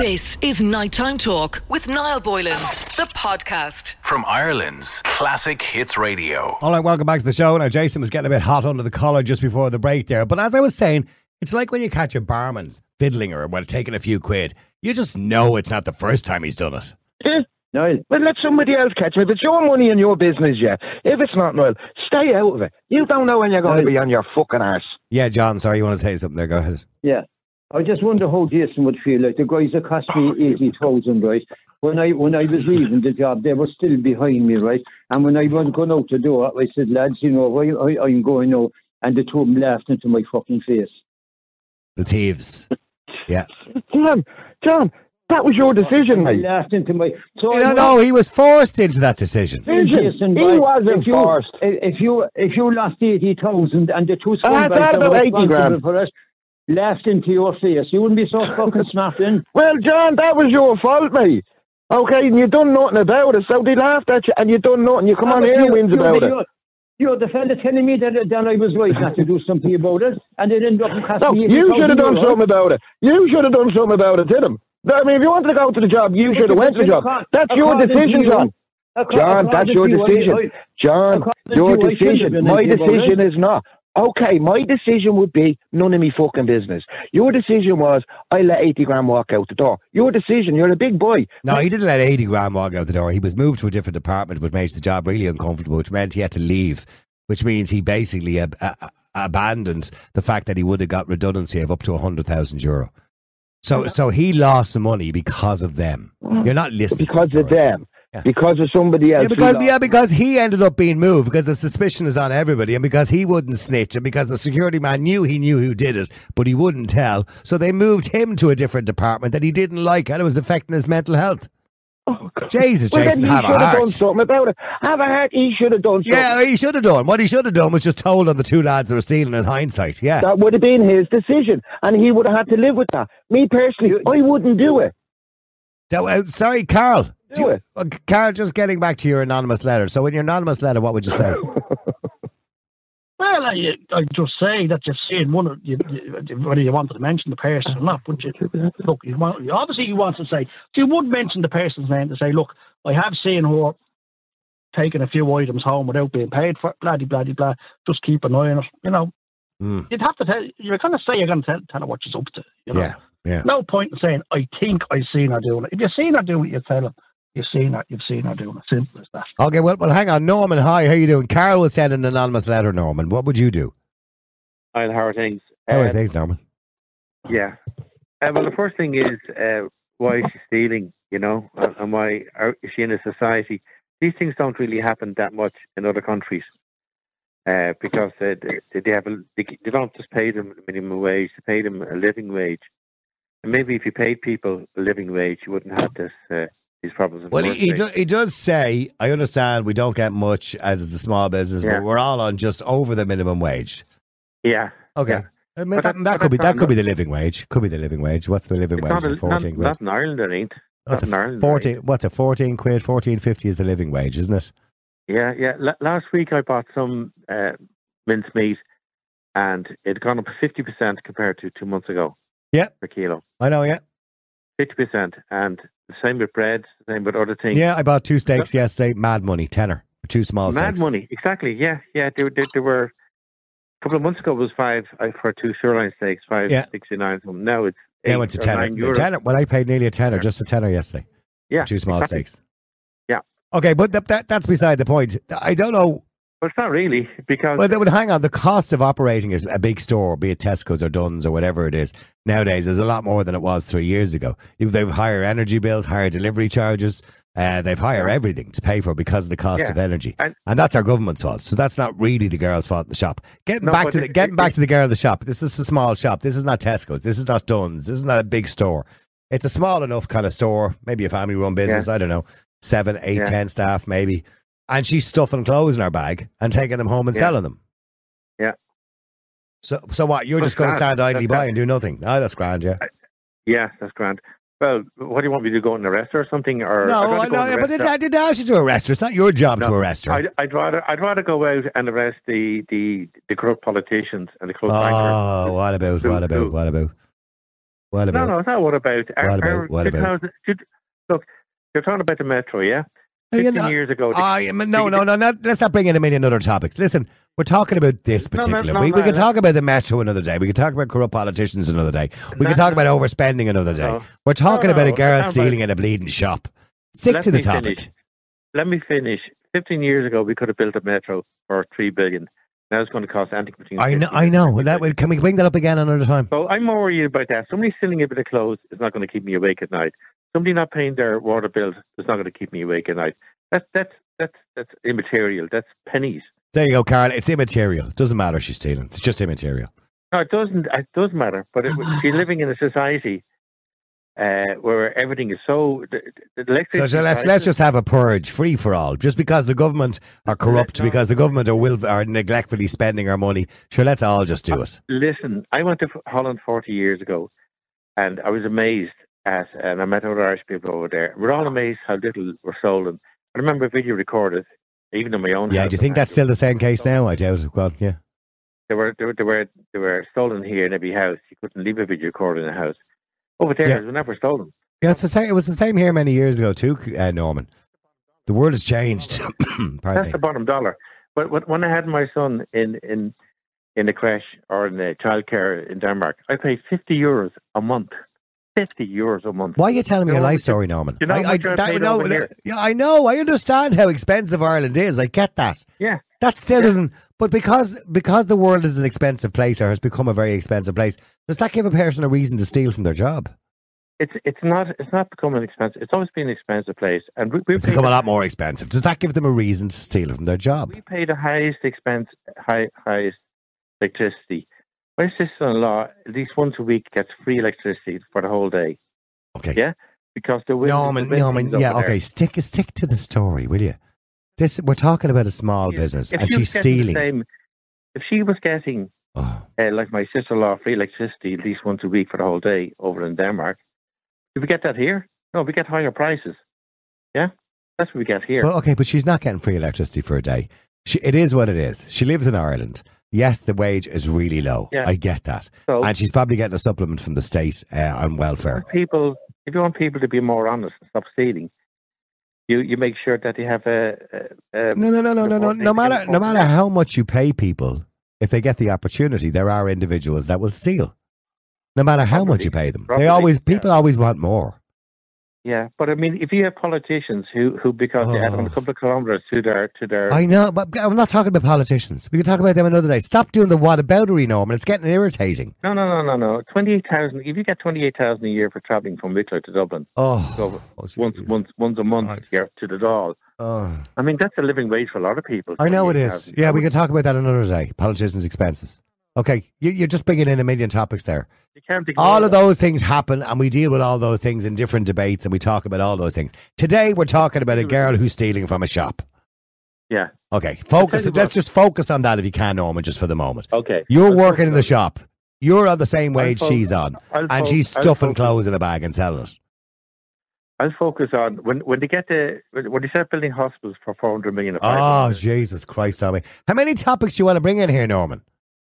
This is Nighttime Talk with Niall Boylan, the podcast. From Ireland's Classic Hits Radio. All right, welcome back to the show. Now, Jason was getting a bit hot under the collar just before the break there. But as I was saying, it's like when you catch a barman fiddling or taking a few quid. You just know it's not the first time he's done it. Yeah. Niall, well, let somebody else catch it. If it's your money and your business, yeah. If it's not, Niall, stay out of it. You don't know when you're going to be on your fucking arse. Yeah, John, sorry, you want to say something there? Go ahead. Yeah. I just wonder how Jason would feel. Like the guys that cost me 80,000, right? When I was leaving the job, they were still behind me, right? And when I was going out the door, I said, lads, you know, I'm going now. And the two of them laughed into my fucking face. The thieves. Yeah. John, that was your decision, mate. Laughed into my... So no, he was forced into that decision. Jason, he wasn't forced. If you lost 80,000 and the two scumbags that about 80 grand. For it, laughed into your face, you wouldn't be so fucking smart then. Well, John, that was your fault, mate. Okay, and you done nothing about it, so they laughed at you, and you done nothing. You come on here and wins about it. You're the fella telling me that I was right not to do something about it, and it ended up costing me 80,000 you should have done something about it. You should have done something about it, didn't I mean, if you wanted to go to the job, you should have went to the job. That's your decision, John. John, that's your decision. John, your decision. My decision is not. Okay, my decision would be none of me fucking business. Your decision was I let 80 grand walk out the door. Your decision, you're a big boy. No, he didn't let 80 grand walk out the door. He was moved to a different department, which made the job really uncomfortable, which meant he had to leave, which means he basically abandoned the fact that he would have got redundancy of up to €100,000. So he lost the money because of them. You're not listening because of them. Yeah. Because of somebody else. Because he ended up being moved, because the suspicion is on everybody, and because he wouldn't snitch, and because the security man knew who did it, but he wouldn't tell. So they moved him to a different department that he didn't like, and it was affecting his mental health. Oh, God. Jesus, well, Jason, have a heart. He should have done something about it. Have a heart, he should have done something. Yeah, he should have done. What he should have done was just told on the two lads that were stealing in hindsight, yeah. That would have been his decision, and he would have had to live with that. Me, personally, I wouldn't do it. So, sorry, Carl. Carl, just getting back to your anonymous letter. So in your anonymous letter, what would you say? Well, I just say that you've seen one of whether you wanted to mention the person or not, but look, obviously you want to say, you would mention the person's name to say, look, I have seen her taking a few items home without being paid for it, blah, blah, blah, blah. Just keep an eye on it, you know. You'd have to tell, you're going to say you're going to tell her what she's up to, you know. Yeah. No point in saying, I think I've seen her doing it. If you've seen her doing it, you tell her. You've seen her doing it. Simple as that. Okay, well, hang on. Norman, hi, how you doing? Carol will send an anonymous letter, Norman. What would you do? How are things? How are things, Norman? Yeah. Well, the first thing is, why is she stealing, you know, and why is she in a society? These things don't really happen that much in other countries because they don't just pay them a minimum wage, they pay them a living wage. And maybe if you paid people a living wage, you wouldn't have these problems. Well, he does say, I understand we don't get much as it's a small business, but we're all on just over the minimum wage. Yeah. Okay. Yeah. I mean, that could be the living wage. Could be the living wage. What's the living wage? 14 quid. Not in Ireland, it ain't. That's in Ireland. 14. What's a 14 quid? 14.50 is the living wage, isn't it? Yeah. Last week I bought some mincemeat, and it had gone up 50% compared to 2 months ago. Yeah. Per kilo. I know. Yeah. 50%, and the same with bread, the same with other things. Yeah, I bought 2 steaks yesterday. Mad money, tenner for 2 small steaks. Mad money, exactly. Yeah. There were a couple of months ago. It was $5 for 2 sirloin steaks, $5.69. Now it's $8. Now it's a tenner. Well, I paid nearly a tenner, just a tenner yesterday. Yeah, 2 small steaks. Yeah. Okay, but that's beside the point. I don't know. Well, it's not really, because... Well, hang on. The cost of operating a big store, be it Tesco's or Dunn's or whatever it is, nowadays is a lot more than it was 3 years ago. They've higher energy bills, higher delivery charges. They've higher everything to pay for because of the cost of energy. And that's our government's fault. So that's not really the girl's fault in the shop. Getting back to the girl in the shop. This is a small shop. This is not Tesco's. This is not Dunn's. This is not a big store. It's a small enough kind of store, maybe a family-run business. I don't know, 7, 8, 10 staff maybe. And she's stuffing clothes in her bag and taking them home and selling them. Yeah. So what? You're just going to stand idly by and do nothing? Oh, that's grand, yeah. Yeah, that's grand. Well, what do you want me to go and arrest her or something? Or no, but I didn't ask you to arrest her. It's not your job to arrest her. I'd rather go out and arrest the corrupt politicians and the corrupt bankers. Oh, what about? What about? No, it's not what about. What about? Look, you're talking about the metro, yeah? 15 years ago. No, let's not bring in a million other topics. Listen, we're talking about this particular. We can talk about the metro another day. We can talk about corrupt politicians another day. We can talk about overspending another day. We're talking about a girl stealing in a bleeding shop. Stick to the topic. Let me finish. 15 years ago, we could have built a metro for $3 billion. Now it's going to cost anything between. I know. Can we bring that up again another time? So I'm more worried about that. Somebody stealing a bit of clothes is not going to keep me awake at night. Somebody not paying their water bills is not going to keep me awake at night. That's immaterial. That's pennies. There you go, Carl. It's immaterial. It doesn't matter she's stealing. It's just immaterial. No, it doesn't. It does matter. But she's living in a society where everything is so. So let's just have a purge, free for all. Just because the government are corrupt, because the government are neglectfully spending our money. Sure, let's all just do it. Listen, I went to Holland 40 years ago, and I was amazed and I met other Irish people over there. We're all amazed how little were stolen. I remember a video recorded, even in my own. Yeah, do you think that's still the same case now? I doubt it. Well, yeah. They were stolen here in every house. You couldn't leave a video recorder in a house. Over there, they were never stolen. Yeah, it's the same. It was the same here many years ago too, Norman. The world has changed. That's the bottom dollar. But when I had my son in the creche or in the childcare in Denmark, I paid €50 a month. €50 a month. Why are you telling me your life story, Norman? You know I know. I understand how expensive Ireland is. I get that. Yeah. That still doesn't. But because the world is an expensive place or has become a very expensive place, does that give a person a reason to steal from their job? It's not becoming expensive. It's always been an expensive place, and it's become a lot more expensive. Does that give them a reason to steal from their job? We pay the highest highest electricity. My sister-in-law, at least once a week, gets free electricity for the whole day. Okay. Yeah? Because the Norman, yeah, okay. Stick to the story, will you? We're talking about a small business, and she's stealing. If she was getting, like my sister-in-law, free electricity at least once a week for the whole day over in Denmark, do we get that here? No, we get higher prices. Yeah? That's what we get here. Well, okay, but she's not getting free electricity for a day. It is what it is. She lives in Ireland. Yes, the wage is really low. Yeah. I get that. So, and she's probably getting a supplement from the state on welfare. If you want people to be more honest and stop stealing, you make sure that they have a No. No matter how much you pay people, if they get the opportunity, there are individuals that will steal. No matter how much you pay them. People always want more. Yeah, but I mean, if you have politicians who because they add on a couple of kilometres to their... I know, but I'm not talking about politicians. We can talk about them another day. Stop doing the whataboutery, Norman. It's getting irritating. No. 28,000. If you get 28,000 a year for travelling from Wicklow to Dublin, once a month here to the Dáil. I mean, that's a living wage for a lot of people. I know it is. Yeah, we can talk about that another day. Politicians' expenses. Okay, you're just bringing in a million topics there. All of those things happen, and we deal with all those things in different debates, and we talk about all those things. Today, we're talking about a girl who's stealing from a shop. Yeah. Okay, focus. Let's just focus on that if you can, Norman, just for the moment. Okay. You're working in the shop. You're on the same wage she's on, and she's stuffing clothes in a bag and selling it. I'll focus on when they start building hospitals for 400 million. Oh, Jesus Christ, Tommy! How many topics do you want to bring in here, Norman?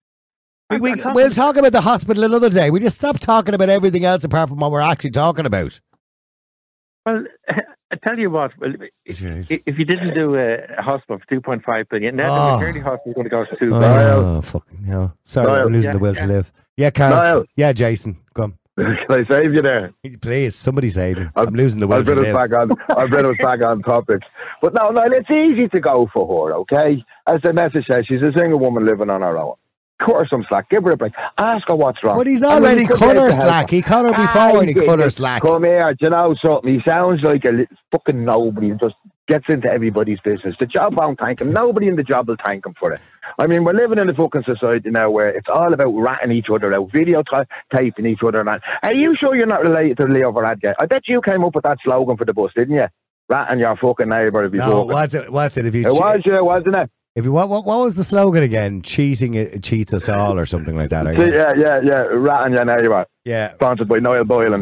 We'll talk about the hospital another day. We just stop talking about everything else apart from what we're actually talking about. Well, I tell you what. Well, if you didn't do a hospital for 2.5 billion, now the maternity hospital is going to cost $2 billion. Oh, fucking hell! Sorry, I'm losing the will to live. Yeah, Carl. Yeah, Jason, come. Can I save you there? Please, somebody save me. I'm losing the will to live. I'll bring us back on topic. But no, it's easy to go for her, okay? As the message says, she's a single woman living on her own. Cut her some slack. Give her a break. Ask her what's wrong. But he's already cut her slack. He cut her before and he cut her slack. Come here. Do you know something? He sounds like a fucking nobody and just gets into everybody's business. The job won't thank him. Nobody in the job will thank him for it. I mean, we're living in a fucking society now where it's all about ratting each other out, videotaping each other out. Are you sure you're not related to Leo Varadkar? I bet you came up with that slogan for the bus, didn't you? Ratting your fucking neighbour if you what's it? If you it was you, wasn't it? If you, what was the slogan again? Cheating cheats us all, or something like that. Yeah. Ratting your neighbour. Yeah. Sponsored by Niall Boylan.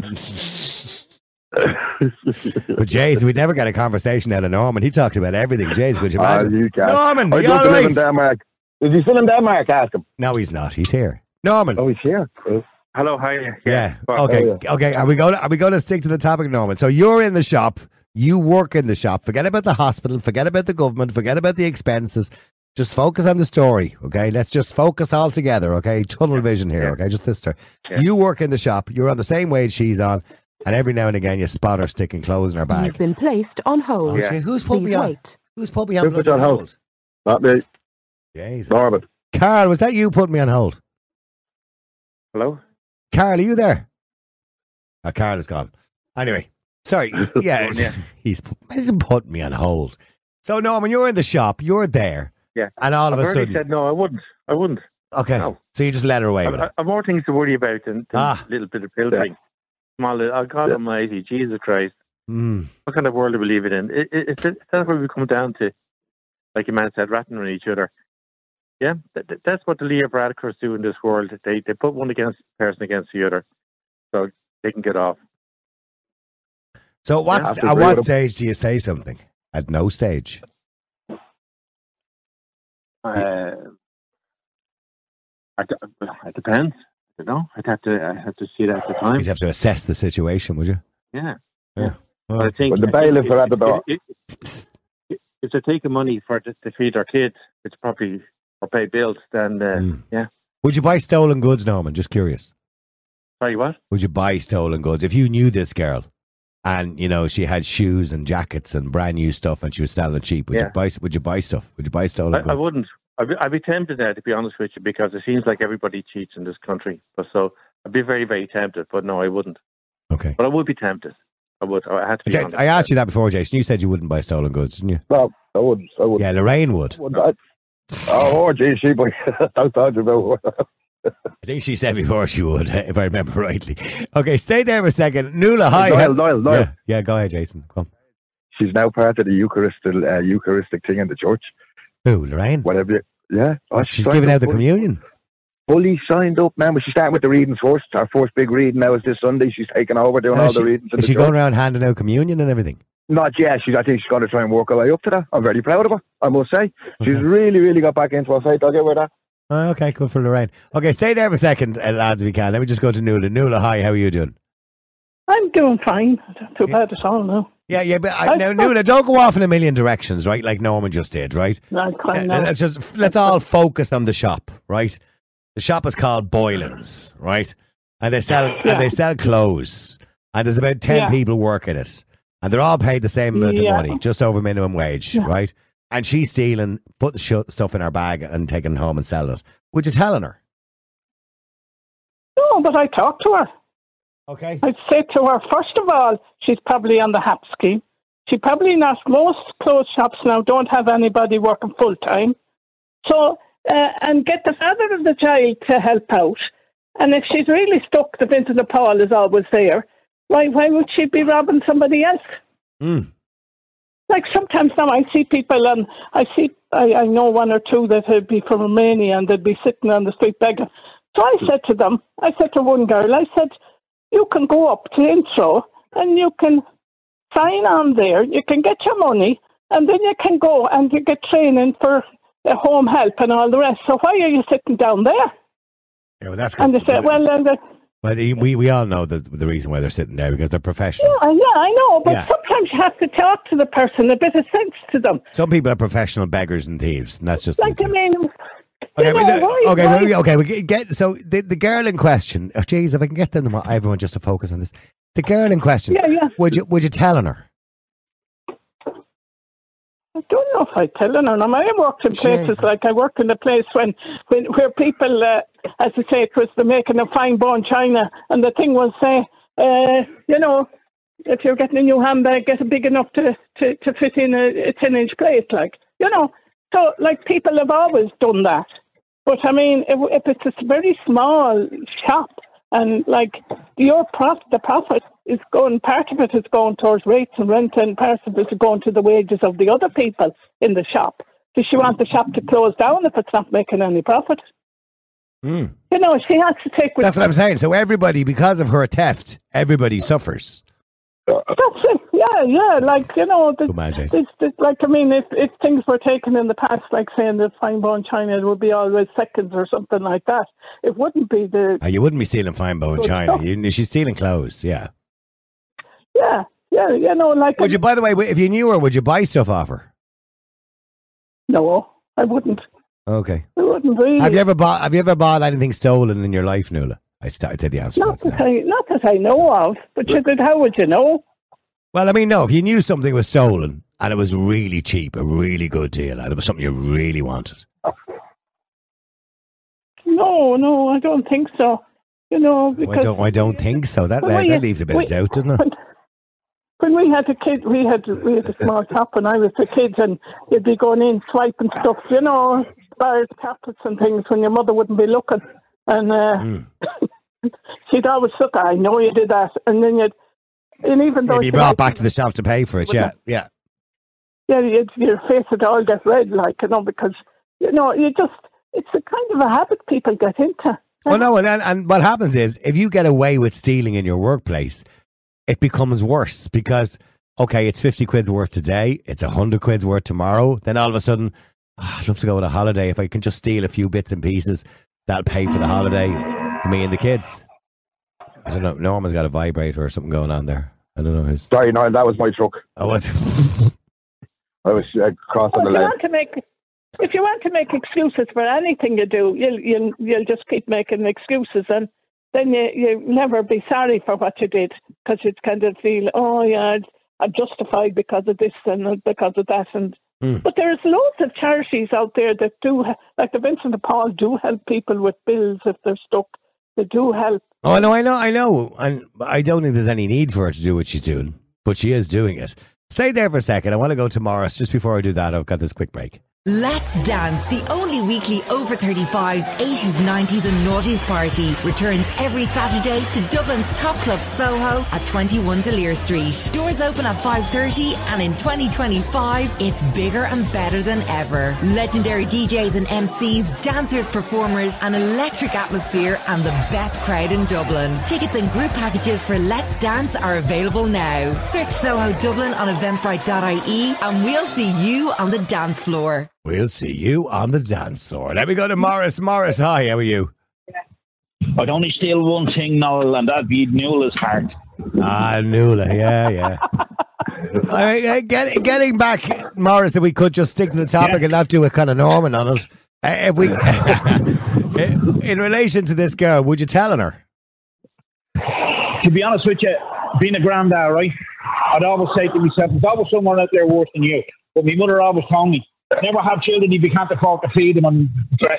But Jays, we'd never get a conversation out of Norman. He talks about everything. Jays, could you imagine? You can. Norman, I used to live in Denmark. Is he still in Denmark? Ask him. No, he's not. He's here. Norman. Oh, he's here. Hello, hi. Yeah. Fuck. Okay. Are we going to stick to the topic, Norman? So you're in the shop. You work in the shop. Forget about the hospital. Forget about the government. Forget about the expenses. Just focus on the story, okay? Let's just focus all together, okay? Tunnel vision here, okay? Just this story. Yeah. You work in the shop. You're on the same wage she's on, and every now and again you spot her sticking clothes in her bag. You've been placed on hold. Oh, gee, who's put Please me on? wait. Who's put me on? Who put you on hold? Not me. Jesus. Norman. Carl, was that you putting me on hold? Hello? Carl, are you there? Oh, Carl is gone. Anyway, sorry. Yeah, Yeah. he's putting me on hold. So, Norman, you're in the shop. You're there. Yeah. And all of a I've already sudden... said no, I wouldn't. Okay. No. So you just let her away with it. I've more things to worry about than Ah. little bit of filtering. Small little, oh God almighty, Jesus Christ. Mm. What kind of world do we live in? It's that's where we come down to, like your man said, ratting on each other. Yeah, that's what the Leo Varadkars do in this world. They put one person against the other, so they can get off. So I at have to agree what with him. stage do you say something? At no stage. It depends. I don't know. I'd have to see that at the time. You'd have to assess the situation, would you? Yeah. Yeah. But I think When the bailiff are at the door. If they're taking money to feed their kids, it's probably or pay bills, then yeah. Would you buy stolen goods, Norman? Just curious. Sorry, what? Would you buy stolen goods if you knew this girl, and you know she had shoes and jackets and brand new stuff, and she was selling it cheap? Would you buy? Would you buy stuff? Would you buy stolen goods? I wouldn't. I'd be tempted there, to be honest with you, because it seems like everybody cheats in this country. But so I'd be very, very tempted. But no, I wouldn't. Okay. But I would be tempted. I would. I had to be honest. I asked you that before, Jason. You said you wouldn't buy stolen goods, didn't you? No, I wouldn't. Yeah, Lorraine would. Oh, gee, she boy. Don't talk about I think she said before she would, if I remember rightly. Okay, stay there for a second. Nuala, hi. Niall. Yeah, go ahead, Jason. Come on. She's now part of the Eucharistic thing in the church. Who, Lorraine? Whatever. Yeah. Oh, She's giving out the communion. Fully signed up now, but she's starting with the readings first. Our first big reading now is this Sunday. She's taking over doing all the readings. Is she going around handing out communion and everything? Not yet. I think she's going to try and work her way up to that. I'm very proud of her, I must say. She's really, really got back into her faith. I'll give her that. Oh, okay, good for Lorraine. Okay, stay there for a second, lads, if we can. Let me just go to Nuala. Nuala, hi, how are you doing? I'm doing fine. Not too bad at all now. Yeah, but now, Nuala, don't go off in a million directions, right? Like Norman just did, right? Let's all focus on the shop, right? The shop is called Boylan's, right? And they sell clothes, and there's about 10 people working it, and they're all paid the same amount of money, just over minimum wage, right? And she's stealing, putting stuff in her bag and taking it home and selling it. Would you tell her? No, but I talked to her. Okay. I'd say to her, first of all, she's probably on the HAP scheme. She probably not. Most clothes shops now don't have anybody working full time. So, and get the father of the child to help out. And if she's really stuck, the Vincent de Paul is always there. Why would she be robbing somebody else? Mm. Like sometimes now I see people, and I know one or two that would be from Romania and they'd be sitting on the street begging. So I said to one girl, I said, you can go up to Intro and you can sign on there, you can get your money, and then you can go and you get training for home help and all the rest. So why are you sitting down there? Yeah, well, that's and they said, we all know the reason why they're sitting there, because they're professionals. Yeah, I know, but sometimes you have to talk to the person, a bit of sense to them. Some people are professional beggars and thieves, and that's just like I mean. Okay, we get so the girl in question. Oh, geez, if I can get them, everyone just to focus on this. The girl in question. Yeah. Would you tell her? I don't know if I tell her. I worked in places like I worked in a place where people, as I say, it was the making of fine bone china, and the thing was, if you're getting a new handbag, get it big enough to fit in a 10-inch plate, So, people have always done that. But, I mean, if it's a very small shop and, the profit is going, part of it is going towards rates and rent and part of it is going to the wages of the other people in the shop. Does she want the shop to close down if it's not making any profit? Mm. She has to take... That's what I'm saying. So everybody, because of her theft, everybody suffers. That's it. Yeah. Like, you know, like, I mean, if things were taken in the past, like saying that fine bone china, it would be always seconds or something like that. It wouldn't be the. You wouldn't be stealing fine bone china. She's stealing clothes. Yeah. Yeah. You know, like. Would you? By the way, if you knew her, would you buy stuff off her? No, I wouldn't. Okay. I wouldn't really. Have you ever bought anything stolen in your life, Nuala? I said the answer. Not that I know of, but how would you know? Well, I mean, no. If you knew something was stolen and it was really cheap, a really good deal, and it was something you really wanted. No, I don't think so. You know, because I don't think so. That leaves a bit of doubt, doesn't it? When we had a kid, we had a small shop when I was a kid, and you'd be going in swiping stuff, you know, bars, tablets and things when your mother wouldn't be looking. And she'd always look, I know you did that. And then even though you'd be brought back to the shop to pay for it, yeah. Yeah, your face would all get red, like, you know, because, you know, it's a kind of a habit people get into. Well, no, and what happens is, if you get away with stealing in your workplace, it becomes worse because, okay, it's 50 quid's worth today, it's 100 quid's worth tomorrow, then all of a sudden, I'd love to go on a holiday. If I can just steal a few bits and pieces, that'll pay for the holiday for me and the kids. I don't know, Norman's got a vibrator or something going on there. I don't know. Sorry, no, that was my truck. Oh, was I was crossing the line. If you want to make excuses for anything you do, you'll just keep making excuses, and then you'll never be sorry for what you did, because you'd kind of feel, oh yeah, I'm justified because of this and because of that. But there's loads of charities out there that do, like the Vincent de Paul, do help people with bills if they're stuck. They do help. Oh, no, I know. And I don't think there's any need for her to do what she's doing, but she is doing it. Stay there for a second. I want to go to Morris. Just before I do that, I've got this quick break. Let's Dance, the only weekly over 35s, 80s, 90s and noughties party, returns every Saturday to Dublin's top club Soho at 21 D'Lear Street. Doors open at 5:30 and in 2025 it's bigger and better than ever. Legendary DJs and MCs, dancers, performers, an electric atmosphere and the best crowd in Dublin. Tickets and group packages for Let's Dance are available now. Search Soho Dublin on eventbrite.ie and we'll see you on the dance floor. We'll see you on the dance floor. Let me go to Morris. Morris, hi, how are you? I'd only steal one thing, Noel, and that'd be Nuala's heart. Nuala, yeah. Getting back, Morris, if we could just stick to the topic and not do a kind of Norman on it. If we, in relation to this girl, would you tell her? To be honest with you, being a granddad, right, I'd always say to myself, there's always someone out there worse than you. But my mother always told me, never have children if you can't afford to feed them and dress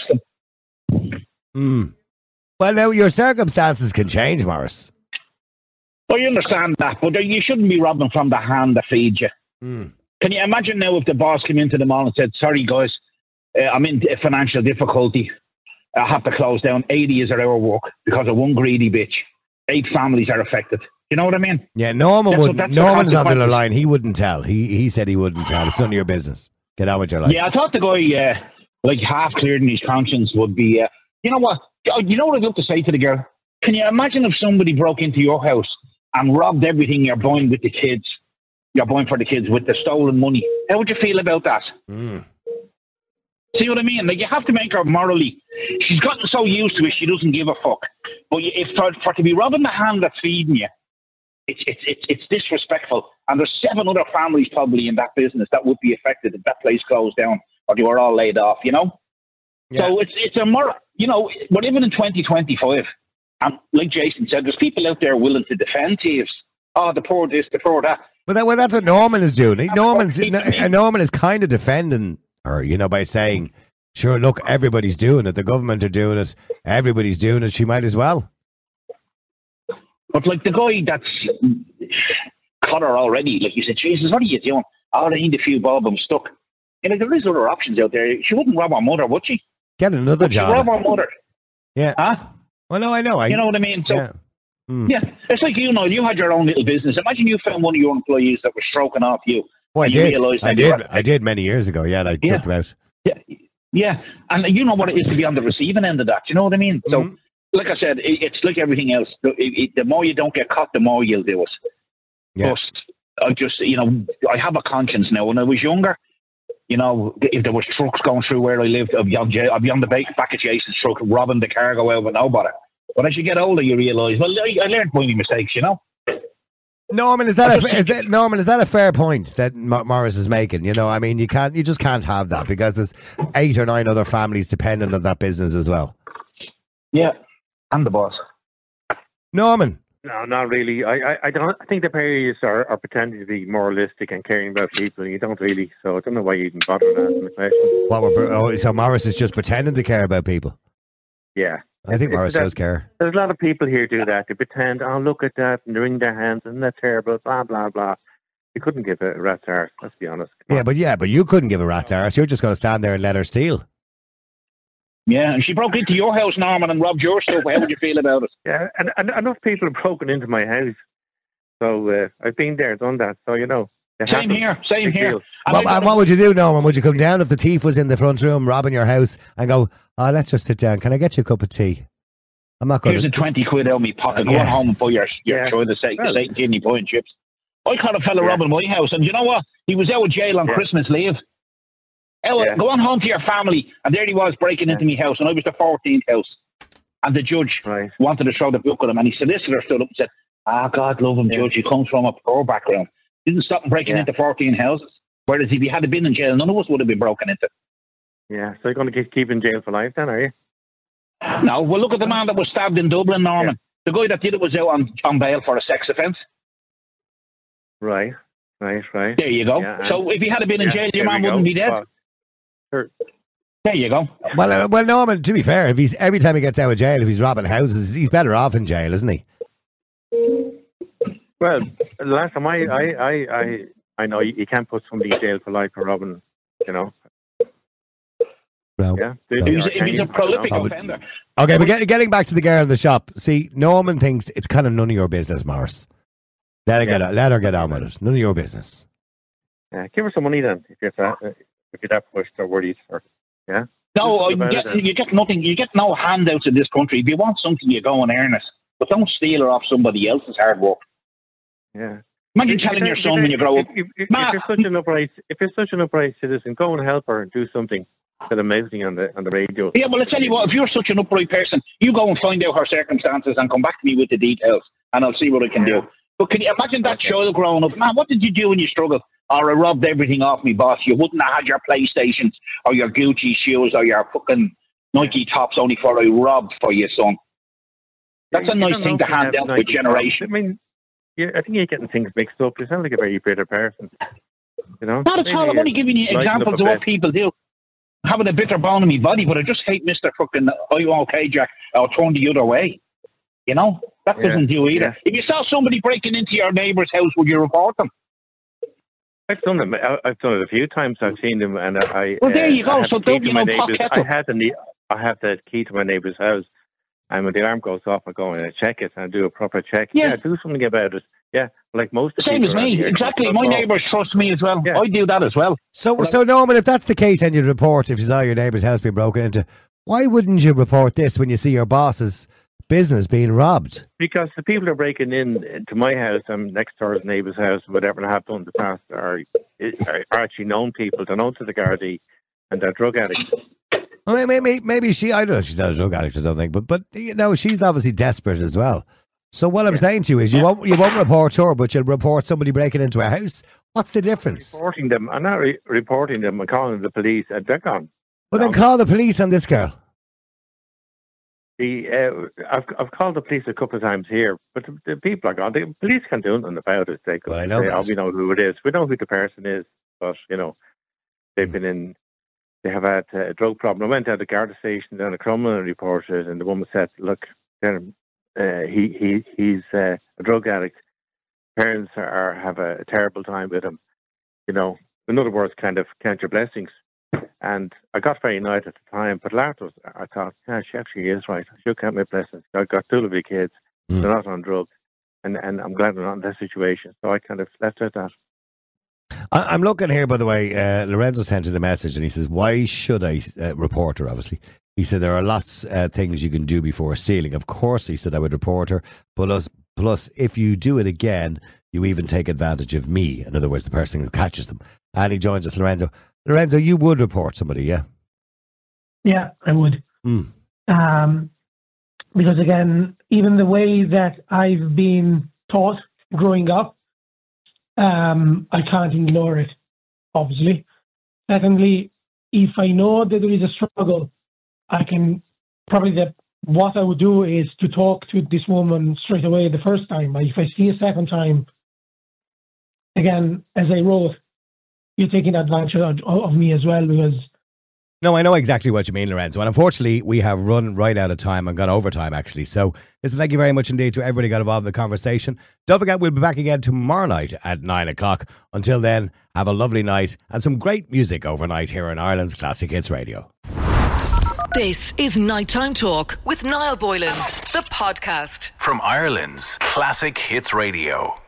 them. Well, now, your circumstances can change, Morris. I understand that, but you shouldn't be robbing from the hand that feeds you. Can you imagine now if the boss came into the mall and said, sorry, guys, I'm in financial difficulty. I have to close down 80 is our work because of one greedy bitch. 8 families are affected. You know what I mean? Yeah, Norman's on the line. He wouldn't tell. He said he wouldn't tell. It's none of your business. Get on with your life. Yeah, I thought the guy, half cleared in his conscience would be, you know what? You know what I'd love to say to the girl? Can you imagine if somebody broke into your house and robbed everything you're buying with the kids? You're buying for the kids with the stolen money. How would you feel about that? See what I mean? Like, you have to make her morally. She's gotten so used to it, she doesn't give a fuck. But if for to be robbing the hand that's feeding you, it's disrespectful. And there's 7 other families probably in that business that would be affected if that place closed down or they were all laid off, you know? Yeah. So it's a more, you know, we're living in 2025. And like Jason said, there's people out there willing to defend thieves. Oh, the poor this, the poor that. But that's what Norman is doing. Norman is kind of defending her, you know, by saying, sure, look, everybody's doing it. The government are doing it. Everybody's doing it. She might as well. But like the guy that's caught her already, like you said, Jesus, what are you doing? Oh, I need a few bob, I'm stuck. You know, there is other options out there. She wouldn't rob her mother, would she? Get another job. She'd rob her mother. Yeah. Huh? Well, no, I know. You know what I mean? So, yeah, it's like, you know, you had your own little business. Imagine you found one of your employees that was stroking off you. Oh, I did many years ago. Yeah, and I took them out. Yeah, and you know what it is to be on the receiving end of that. You know what I mean? So, like I said, it's like everything else. The more you don't get caught, the more you'll do it. Yeah. But I have a conscience now. When I was younger, if there was trucks going through where I lived, I'd be on the back of Jason's truck, robbing the cargo out with nobody. But as you get older, you realise, well, I learned my mistakes, Norman, is that a fair point that Morris is making? You just can't have that because there's 8 or 9 other families dependent on that business as well. Yeah, I'm the boss. Norman. No, not really. I don't. I think the parents are pretending to be moralistic and caring about people, and you don't really. So I don't know why you even bother asking the question. So Morris is just pretending to care about people. Yeah. I think Morris does care. There's a lot of people here do that. They pretend, oh, look at that, and they wring their hands, and that's terrible, blah, blah, blah. You couldn't give a rat's arse, let's be honest. But you couldn't give a rat's arse. You're just going to stand there and let her steal. Yeah, and she broke into your house, Norman, and robbed your stuff. How would you feel about it? Yeah, and enough people have broken into my house. So I've been there, done that. So, Same here. What would you do, Norman? Would you come down if the thief was in the front room robbing your house and go, oh, let's just sit down. Can I get you a cup of tea? I'm not going Here's a 20 quid out of me pocket. Go home and buy your choy the Satan kidney pie and chips. I caught a fella robbing my house, and you know what? He was out of jail on Christmas leave. Go on home to your family. And there he was breaking into my house, and I was the 14th house. And the judge wanted to throw the book at him, and his solicitor stood up and said, God love him, Judge. He comes from a poor background. Didn't stop him breaking into 14 houses. Whereas if he had been in jail, none of us would have been broken into. Yeah, so you're going to keep in jail for life then, are you? No, well, look at the man that was stabbed in Dublin, Norman. The guy that did it was out on bail for a sex offence. Right. There you go. Yeah, so if he had been in jail, your man wouldn't be dead. Well, sure. There you go. Well, Norman, to be fair, if every time he gets out of jail, if he's robbing houses, he's better off in jail, isn't he? Well, the last time I know you can't put somebody in jail for life for robbing, No. Yeah, he's a prolific offender. Okay, but getting back to the girl in the shop. See, Norman thinks it's kind of none of your business, Morris. Let her get on with it. None of your business. Yeah, give her some money then if you're that pushed or worried. Yeah. No, you get nothing. You get no handouts in this country. If you want something, you go and earn it. But don't steal her off somebody else's hard work. Yeah. Imagine telling your son when you grow up. If you're such an upright citizen, go and help her and do something. That's amazing on the radio. Yeah, well, I tell you what, if you're such an upright person, you go and find out her circumstances and come back to me with the details, and I'll see what I can do. But can you imagine that child growing up? Man, what did you do when you struggled? Or I robbed everything off me, boss. You wouldn't have had your PlayStations or your Gucci shoes or your fucking Nike tops only for I robbed for you, son. That's a nice thing to hand down to a generation. I mean, I think you're getting things mixed up. You sound like a very bitter person. Not at all. I'm only giving you examples of what people do. Having a bitter bone in my body, but I just hate Mr. fucking, are you okay, Jack? I'll turn the other way. That doesn't do either. If you saw somebody breaking into your neighbour's house, would you report them? I've done them. I've done it a few times. I've seen them, and I. Well, there you go. So don't I have the key to my neighbour's house, and when the alarm goes off, I go and I check it and I do a proper check. Yeah, do something about it. Yeah, like most. Same as me. Exactly. My neighbours trust me as well. Yeah. I do that as well. So Norman, if that's the case, and you'd report if you saw your neighbour's house being broken into, why wouldn't you report this when you see your boss's business being robbed? Because the people who are breaking into my house, I'm next door's neighbour's house, whatever, and I have done in the past, are actually known people. They're known to the Gardaí, and they're drug addicts. Well, maybe I don't know, she's not a drug addict, I don't think, but she's obviously desperate as well. So what I'm saying to you is you won't report her, but you'll report somebody breaking into a house. What's the difference? Reporting them. I'm not reporting them. I'm calling the police, and they're gone. Well, then call the police on this girl. I've called the police a couple of times here, but the people are gone. The police can't do nothing about it. They I know we know who it is. We know who the person is, but they've been in. They have had a drug problem. I went down to the Garda station down at Crumlin and reported, and the woman said, "Look, he's a drug addict. Parents have a terrible time with him. In other words, kind of count your blessings." And I got very annoyed at the time, but afterwards I thought, she actually is right. I should count my blessings. I've got 2 lovely kids. They're not on drugs, and I'm glad they're not in that situation. So I kind of left it at that. I'm looking here, by the way. Lorenzo sent in a message, and he says, "Why should I report her?" Obviously, he said there are lots of things you can do before stealing. Of course, he said I would report her, plus if you do it again, you even take advantage of me. In other words, the person who catches them. And he joins us, Lorenzo. Lorenzo, you would report somebody, yeah? Yeah, I would. Because again, even the way that I've been taught growing up, I can't ignore it, obviously. Secondly, if I know that there is a struggle, I can probably what I would do is to talk to this woman straight away the first time. If I see a second time, again, as I wrote, you're taking advantage of me as well, because... No, I know exactly what you mean, Lorenzo. And unfortunately, we have run right out of time and gone over time, actually. So, listen, thank you very much indeed to everybody who got involved in the conversation. Don't forget, we'll be back again tomorrow night at 9 o'clock. Until then, have a lovely night and some great music overnight here on Ireland's Classic Hits Radio. This is Nighttime Talk with Niall Boylan, the podcast. From Ireland's Classic Hits Radio.